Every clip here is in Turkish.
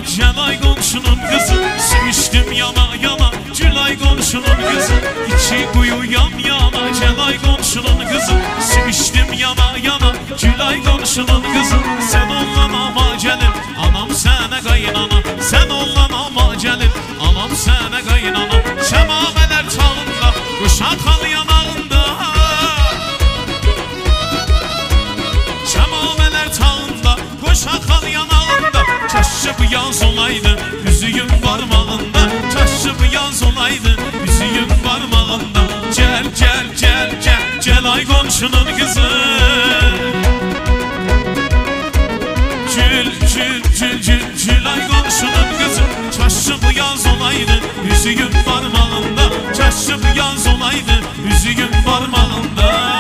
Celay komşunun kızı, seviştim yana yana. Gülay komşunun kızı, içi kuyu yan yana. Celay komşunun kızı, seviştim yana yana. Gülay komşunun kızı, sen olan ama gelin, anam sana kaynana. Sen olan ama gelin, anam sana kaynana. Şemameler çağında, kuşak al yanağında. Şemameler çağında, kuşak al yanağında. Çaşı yaz olaydı, yüzüğüm parmağında. Çaşı yaz olaydı, yüzüğüm parmağında. Gel gel gel gel, gel ay komşunun kızı. Gül gül gül gül, gül ay komşunun kızı. Çaşı yaz olaydı, yüzüğüm parmağında. Çaşı yaz olaydı, yüzüğüm parmağında.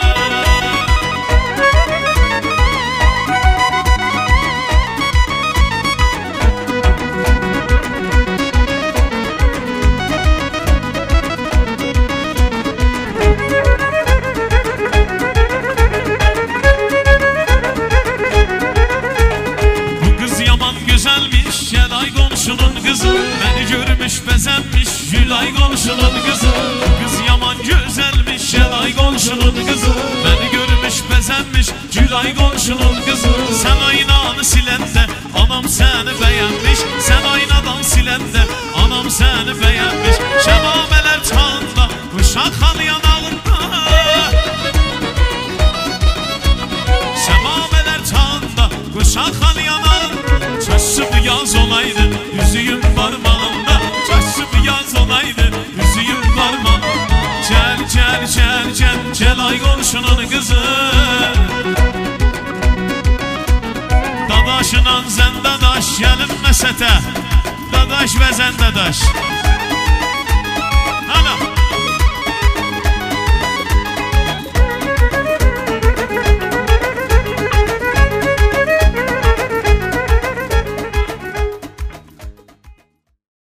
Güzelmiş Celay komşunun kızı, beni görmüş bezenmiş Gülay komşunun kızı. Kız yaman güzelmiş Celay komşunun kızı, beni görmüş bezenmiş Gülay komşunun kızı. Sen aynanı silende anam seni beğenmiş. Sen aynadan silende anam seni beğenmiş. Şemameler çağında, kuşak al yanağında. Şemameler çağında, kuşak al yanağında. Çaşım yaz olaydı, yüzüğüm parmağımda. Çaşım yaz olaydı, yüzüğüm parmağımda. Gel gel gel gel, gel ay komşunun kızı. Dadaşınan zen dadaş, gelin mesete. Dadaş ve zen dadaş.